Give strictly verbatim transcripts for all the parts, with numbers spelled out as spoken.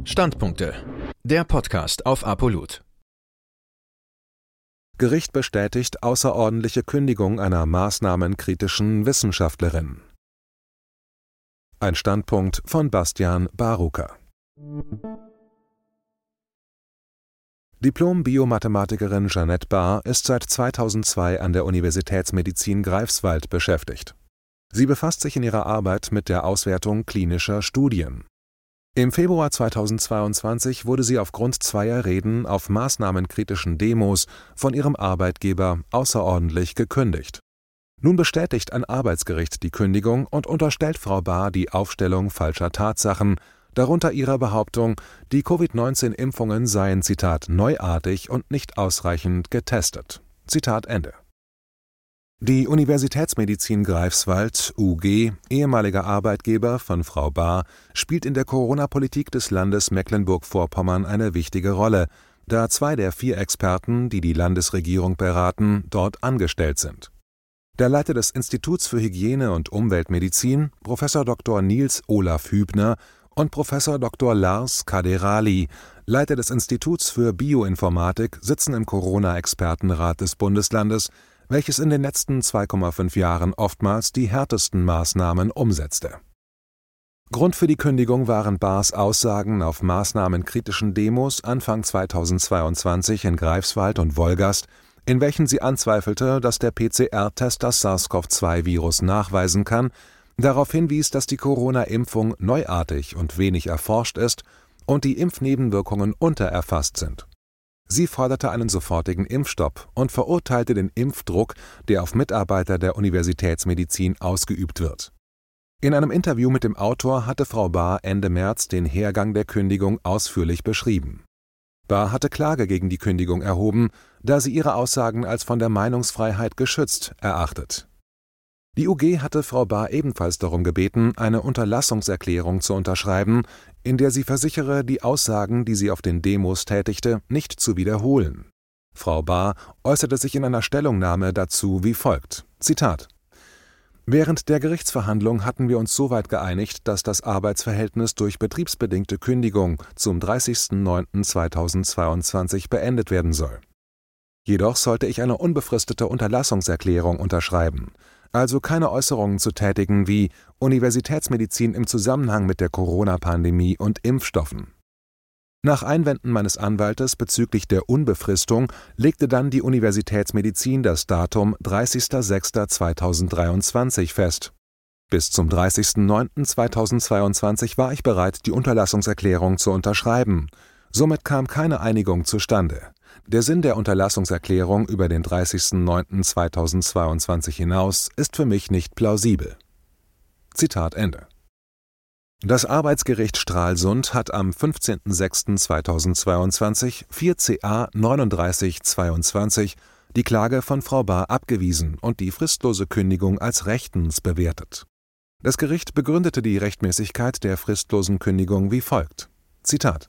Standpunkte. Der Podcast auf Apolut. Gericht bestätigt außerordentliche Kündigung einer maßnahmenkritischen Wissenschaftlerin. Ein Standpunkt von Bastian Barucker. Diplom-Biomathematikerin Jeanette Bahr ist seit zweitausendzwei an der Universitätsmedizin Greifswald beschäftigt. Sie befasst sich in ihrer Arbeit mit der Auswertung klinischer Studien. Im Februar zweitausendzweiundzwanzig wurde sie aufgrund zweier Reden auf maßnahmenkritischen Demos von ihrem Arbeitgeber außerordentlich gekündigt. Nun bestätigt ein Arbeitsgericht die Kündigung und unterstellt Frau Bahr die Aufstellung falscher Tatsachen, darunter ihrer Behauptung, die Covid neunzehn Impfungen seien, Zitat, neuartig und nicht ausreichend getestet. Zitat Ende. Die Universitätsmedizin Greifswald, U G, ehemaliger Arbeitgeber von Frau Bahr, spielt in der Corona-Politik des Landes Mecklenburg-Vorpommern eine wichtige Rolle, da zwei der vier Experten, die die Landesregierung beraten, dort angestellt sind. Der Leiter des Instituts für Hygiene und Umweltmedizin, Professor Doktor Nils Olaf Hübner, und Professor Doktor Lars Kaderali, Leiter des Instituts für Bioinformatik, sitzen im Corona-Expertenrat des Bundeslandes, welches in den letzten zwei Komma fünf Jahren oftmals die härtesten Maßnahmen umsetzte. Grund für die Kündigung waren Bahrs Aussagen auf maßnahmenkritischen Demos Anfang zweitausendzweiundzwanzig in Greifswald und Wolgast, in welchen sie anzweifelte, dass der P C R-Test das SARS-CoV zwei Virus nachweisen kann, darauf hinwies, dass die Corona-Impfung neuartig und wenig erforscht ist und die Impfnebenwirkungen untererfasst sind. Sie forderte einen sofortigen Impfstopp und verurteilte den Impfdruck, der auf Mitarbeiter der Universitätsmedizin ausgeübt wird. In einem Interview mit dem Autor hatte Frau Bahr Ende März den Hergang der Kündigung ausführlich beschrieben. Bahr hatte Klage gegen die Kündigung erhoben, da sie ihre Aussagen als von der Meinungsfreiheit geschützt erachtet. Die U G hatte Frau Bahr ebenfalls darum gebeten, eine Unterlassungserklärung zu unterschreiben, in der sie versichere, die Aussagen, die sie auf den Demos tätigte, nicht zu wiederholen. Frau Bahr äußerte sich in einer Stellungnahme dazu wie folgt: Zitat: Während der Gerichtsverhandlung hatten wir uns soweit geeinigt, dass das Arbeitsverhältnis durch betriebsbedingte Kündigung zum dreißigsten neunten zweitausendzweiundzwanzig beendet werden soll. Jedoch sollte ich eine unbefristete Unterlassungserklärung unterschreiben, also keine Äußerungen zu tätigen wie Universitätsmedizin im Zusammenhang mit der Corona-Pandemie und Impfstoffen. Nach Einwänden meines Anwaltes bezüglich der Unbefristung legte dann die Universitätsmedizin das Datum dreißigster sechster zweitausenddreiundzwanzig fest. Bis zum dreißigsten neunten zweitausendzweiundzwanzig war ich bereit, die Unterlassungserklärung zu unterschreiben. Somit kam keine Einigung zustande. Der Sinn der Unterlassungserklärung über den dreißigsten neunten zweitausendzweiundzwanzig hinaus ist für mich nicht plausibel. Zitat Ende. Das Arbeitsgericht Stralsund hat am fünfzehnten sechsten zweitausendzweiundzwanzig vier C A neununddreißig zweiundzwanzig die Klage von Frau Bahr abgewiesen und die fristlose Kündigung als rechtens bewertet. Das Gericht begründete die Rechtmäßigkeit der fristlosen Kündigung wie folgt: Zitat: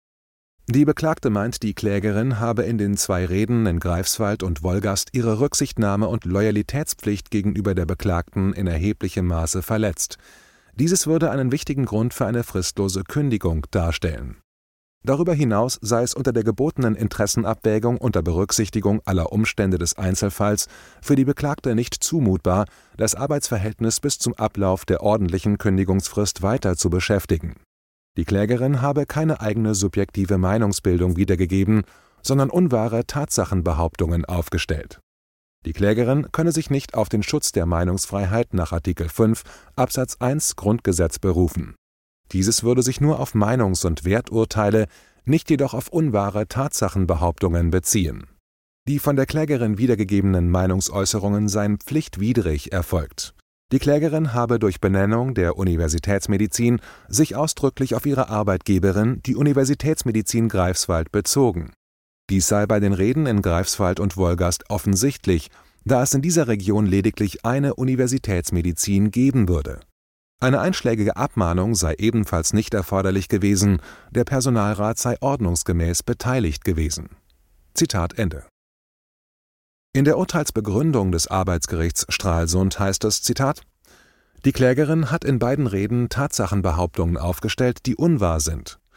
Die Beklagte meint, die Klägerin habe in den zwei Reden in Greifswald und Wolgast ihre Rücksichtnahme und Loyalitätspflicht gegenüber der Beklagten in erheblichem Maße verletzt. Dieses würde einen wichtigen Grund für eine fristlose Kündigung darstellen. Darüber hinaus sei es unter der gebotenen Interessenabwägung unter Berücksichtigung aller Umstände des Einzelfalls für die Beklagte nicht zumutbar, das Arbeitsverhältnis bis zum Ablauf der ordentlichen Kündigungsfrist weiter zu beschäftigen. Die Klägerin habe keine eigene subjektive Meinungsbildung wiedergegeben, sondern unwahre Tatsachenbehauptungen aufgestellt. Die Klägerin könne sich nicht auf den Schutz der Meinungsfreiheit nach Artikel fünf Absatz eins Grundgesetz berufen. Dieses würde sich nur auf Meinungs- und Werturteile, nicht jedoch auf unwahre Tatsachenbehauptungen beziehen. Die von der Klägerin wiedergegebenen Meinungsäußerungen seien pflichtwidrig erfolgt. Die Klägerin habe durch Benennung der Universitätsmedizin sich ausdrücklich auf ihre Arbeitgeberin, die Universitätsmedizin Greifswald, bezogen. Dies sei bei den Reden in Greifswald und Wolgast offensichtlich, da es in dieser Region lediglich eine Universitätsmedizin geben würde. Eine einschlägige Abmahnung sei ebenfalls nicht erforderlich gewesen, der Personalrat sei ordnungsgemäß beteiligt gewesen. Zitat Ende. In der Urteilsbegründung des Arbeitsgerichts Stralsund heißt es, Zitat: Die Klägerin hat in beiden Reden Tatsachenbehauptungen aufgestellt, die unwahr sind.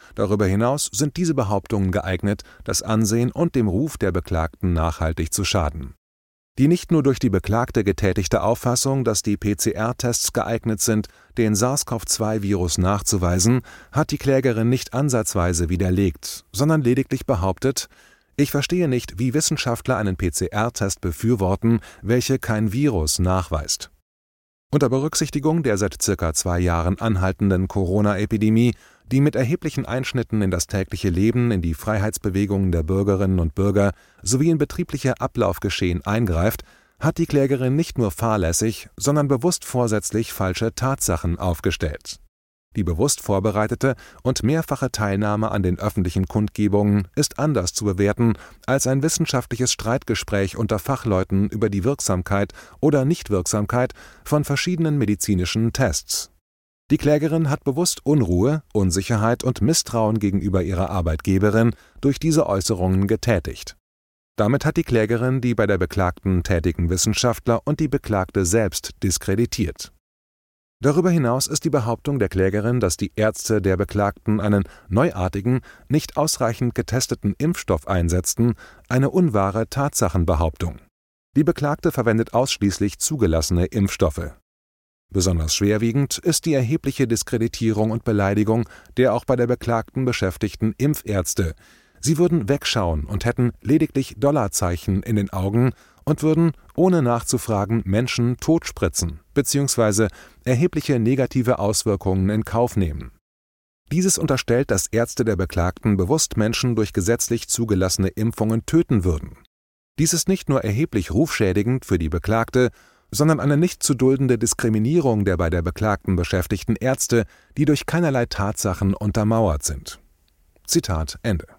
Darüber hinaus sind diese Behauptungen geeignet, das Ansehen und dem Ruf der Beklagten nachhaltig zu schaden. Die nicht nur durch die Beklagte getätigte Auffassung, dass die P C R-Tests geeignet sind, den SARS-C o V zwei Virus nachzuweisen, hat die Klägerin nicht ansatzweise widerlegt, sondern lediglich behauptet: Ich verstehe nicht, wie Wissenschaftler einen P C R-Test befürworten, welche kein Virus nachweist. Unter Berücksichtigung der seit circa zwei Jahren anhaltenden Corona-Epidemie, die mit erheblichen Einschnitten in das tägliche Leben, in die Freiheitsbewegungen der Bürgerinnen und Bürger sowie in betriebliche Ablaufgeschehen eingreift, hat die Klägerin nicht nur fahrlässig, sondern bewusst vorsätzlich falsche Tatsachen aufgestellt. Die bewusst vorbereitete und mehrfache Teilnahme an den öffentlichen Kundgebungen ist anders zu bewerten als ein wissenschaftliches Streitgespräch unter Fachleuten über die Wirksamkeit oder Nichtwirksamkeit von verschiedenen medizinischen Tests. Die Klägerin hat bewusst Unruhe, Unsicherheit und Misstrauen gegenüber ihrer Arbeitgeberin durch diese Äußerungen getätigt. Damit hat die Klägerin die bei der Beklagten tätigen Wissenschaftler und die Beklagte selbst diskreditiert. Darüber hinaus ist die Behauptung der Klägerin, dass die Ärzte der Beklagten einen neuartigen, nicht ausreichend getesteten Impfstoff einsetzten, eine unwahre Tatsachenbehauptung. Die Beklagte verwendet ausschließlich zugelassene Impfstoffe. Besonders schwerwiegend ist die erhebliche Diskreditierung und Beleidigung der auch bei der Beklagten beschäftigten Impfärzte. Sie würden wegschauen und hätten lediglich Dollarzeichen in den Augen und würden, ohne nachzufragen, Menschen totspritzen bzw. erhebliche negative Auswirkungen in Kauf nehmen. Dieses unterstellt, dass Ärzte der Beklagten bewusst Menschen durch gesetzlich zugelassene Impfungen töten würden. Dies ist nicht nur erheblich rufschädigend für die Beklagte, sondern eine nicht zu duldende Diskriminierung der bei der Beklagten beschäftigten Ärzte, die durch keinerlei Tatsachen untermauert sind. Zitat Ende.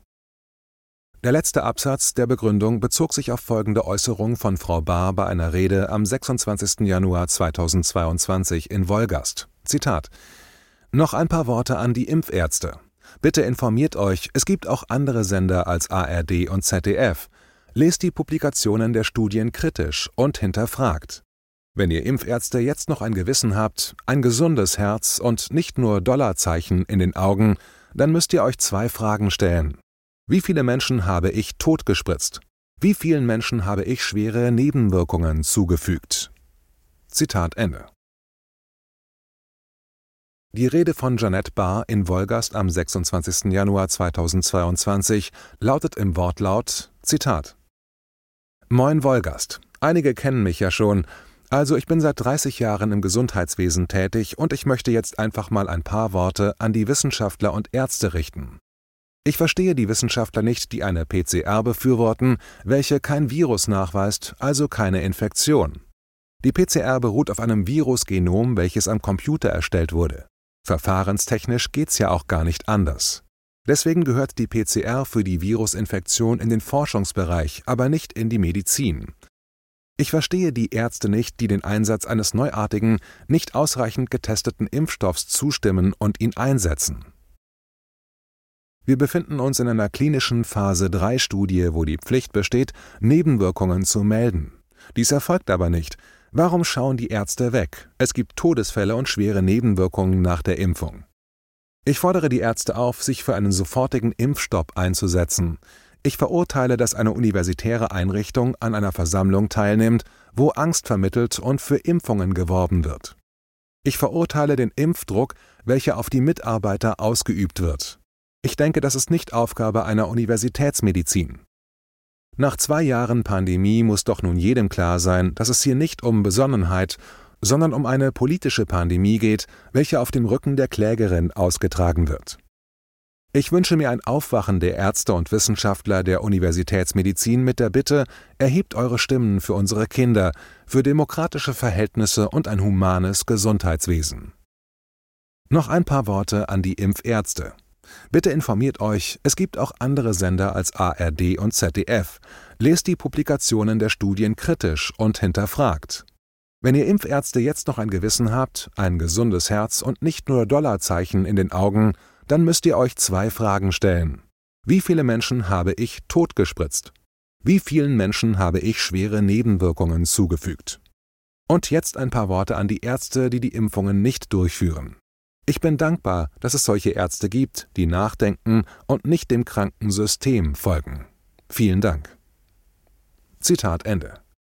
Der letzte Absatz der Begründung bezog sich auf folgende Äußerung von Frau Bahr bei einer Rede am sechsundzwanzigsten Januar zweitausendzweiundzwanzig in Wolgast. Zitat: Noch ein paar Worte an die Impfärzte. Bitte informiert euch, es gibt auch andere Sender als A R D und Z D F. Lest die Publikationen der Studien kritisch und hinterfragt. Wenn ihr Impfärzte jetzt noch ein Gewissen habt, ein gesundes Herz und nicht nur Dollarzeichen in den Augen, dann müsst ihr euch zwei Fragen stellen. Wie viele Menschen habe ich totgespritzt? Wie vielen Menschen habe ich schwere Nebenwirkungen zugefügt? Zitat Ende. Die Rede von Jeanette Bahr in Wolgast am sechsundzwanzigsten Januar zweitausendzweiundzwanzig lautet im Wortlaut, Zitat: Moin Wolgast, einige kennen mich ja schon, also ich bin seit dreißig Jahren im Gesundheitswesen tätig und ich möchte jetzt einfach mal ein paar Worte an die Wissenschaftler und Ärzte richten. Ich verstehe die Wissenschaftler nicht, die eine P C R befürworten, welche kein Virus nachweist, also keine Infektion. Die P C R beruht auf einem Virusgenom, welches am Computer erstellt wurde. Verfahrenstechnisch geht's ja auch gar nicht anders. Deswegen gehört die P C R für die Virusinfektion in den Forschungsbereich, aber nicht in die Medizin. Ich verstehe die Ärzte nicht, die den Einsatz eines neuartigen, nicht ausreichend getesteten Impfstoffs zustimmen und ihn einsetzen. Wir befinden uns in einer klinischen Phase drei Studie, wo die Pflicht besteht, Nebenwirkungen zu melden. Dies erfolgt aber nicht. Warum schauen die Ärzte weg? Es gibt Todesfälle und schwere Nebenwirkungen nach der Impfung. Ich fordere die Ärzte auf, sich für einen sofortigen Impfstopp einzusetzen. Ich verurteile, dass eine universitäre Einrichtung an einer Versammlung teilnimmt, wo Angst vermittelt und für Impfungen geworben wird. Ich verurteile den Impfdruck, welcher auf die Mitarbeiter ausgeübt wird. Ich denke, das ist nicht Aufgabe einer Universitätsmedizin. Nach zwei Jahren Pandemie muss doch nun jedem klar sein, dass es hier nicht um Besonnenheit, sondern um eine politische Pandemie geht, welche auf dem Rücken der Klägerin ausgetragen wird. Ich wünsche mir ein Aufwachen der Ärzte und Wissenschaftler der Universitätsmedizin mit der Bitte, erhebt eure Stimmen für unsere Kinder, für demokratische Verhältnisse und ein humanes Gesundheitswesen. Noch ein paar Worte an die Impfärzte. Bitte informiert euch, es gibt auch andere Sender als A R D und Z D F. Lest die Publikationen der Studien kritisch und hinterfragt. Wenn ihr Impfärzte jetzt noch ein Gewissen habt, ein gesundes Herz und nicht nur Dollarzeichen in den Augen, dann müsst ihr euch zwei Fragen stellen. Wie viele Menschen habe ich totgespritzt? Wie vielen Menschen habe ich schwere Nebenwirkungen zugefügt? Und jetzt ein paar Worte an die Ärzte, die die Impfungen nicht durchführen. Ich bin dankbar, dass es solche Ärzte gibt, die nachdenken und nicht dem kranken System folgen. Vielen Dank. Zitat Ende.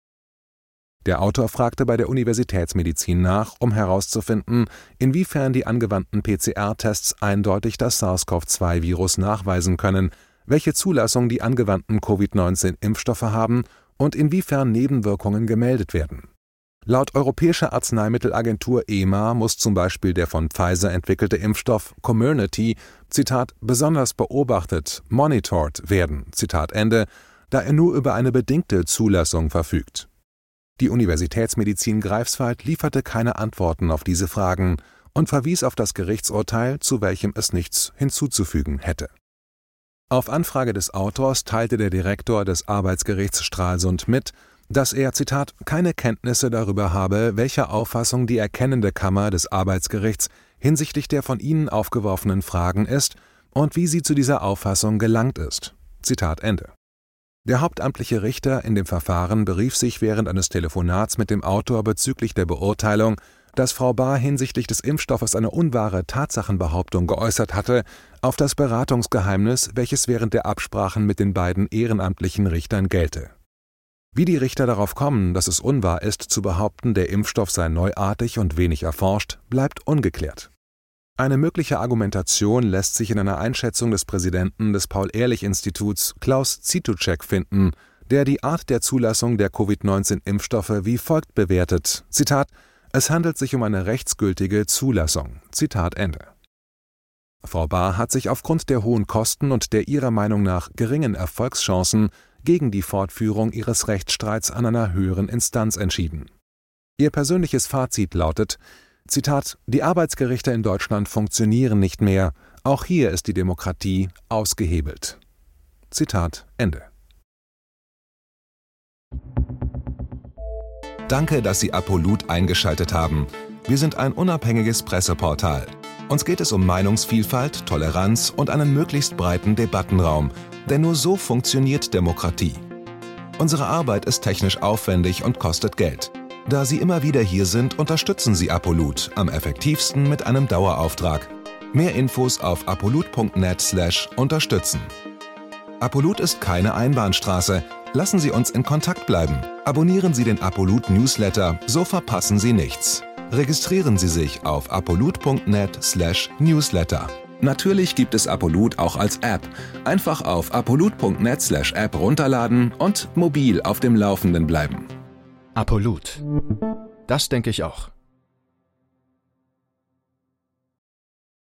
Der Autor fragte bei der Universitätsmedizin nach, um herauszufinden, inwiefern die angewandten P C R-Tests eindeutig das SARS-C o V zwei Virus nachweisen können, welche Zulassung die angewandten Covid neunzehn Impfstoffe haben und inwiefern Nebenwirkungen gemeldet werden. Laut Europäischer Arzneimittelagentur E M A muss zum Beispiel der von Pfizer entwickelte Impfstoff Comirnaty, Zitat, besonders beobachtet, monitored werden, Zitat Ende, da er nur über eine bedingte Zulassung verfügt. Die Universitätsmedizin Greifswald lieferte keine Antworten auf diese Fragen und verwies auf das Gerichtsurteil, zu welchem es nichts hinzuzufügen hätte. Auf Anfrage des Autors teilte der Direktor des Arbeitsgerichts Stralsund mit, dass er, Zitat, keine Kenntnisse darüber habe, welcher Auffassung die erkennende Kammer des Arbeitsgerichts hinsichtlich der von ihnen aufgeworfenen Fragen ist und wie sie zu dieser Auffassung gelangt ist. Zitat Ende. Der hauptamtliche Richter in dem Verfahren berief sich während eines Telefonats mit dem Autor bezüglich der Beurteilung, dass Frau Bahr hinsichtlich des Impfstoffes eine unwahre Tatsachenbehauptung geäußert hatte, auf das Beratungsgeheimnis, welches während der Absprachen mit den beiden ehrenamtlichen Richtern gelte. Wie die Richter darauf kommen, dass es unwahr ist, zu behaupten, der Impfstoff sei neuartig und wenig erforscht, bleibt ungeklärt. Eine mögliche Argumentation lässt sich in einer Einschätzung des Präsidenten des Paul-Ehrlich-Instituts, Klaus Zituschek, finden, der die Art der Zulassung der Covid neunzehn Impfstoffe wie folgt bewertet, Zitat, es handelt sich um eine rechtsgültige Zulassung, Zitat Ende. Frau Bahr hat sich aufgrund der hohen Kosten und der ihrer Meinung nach geringen Erfolgschancen gegen die Fortführung ihres Rechtsstreits an einer höheren Instanz entschieden. Ihr persönliches Fazit lautet, Zitat, die Arbeitsgerichte in Deutschland funktionieren nicht mehr, auch hier ist die Demokratie ausgehebelt. Zitat Ende. Danke, dass Sie Apolut eingeschaltet haben. Wir sind ein unabhängiges Presseportal. Uns geht es um Meinungsvielfalt, Toleranz und einen möglichst breiten Debattenraum, denn nur so funktioniert Demokratie. Unsere Arbeit ist technisch aufwendig und kostet Geld. Da Sie immer wieder hier sind, unterstützen Sie Apolut am effektivsten mit einem Dauerauftrag. Mehr Infos auf apolut punkt net slash unterstützen. Apolut ist keine Einbahnstraße. Lassen Sie uns in Kontakt bleiben. Abonnieren Sie den Apolut Newsletter, so verpassen Sie nichts. Registrieren Sie sich auf apolut punkt net slash newsletter. Natürlich gibt es Apolut auch als App. Einfach auf apolut punkt net slash app runterladen und mobil auf dem Laufenden bleiben. Apolut. Das denke ich auch.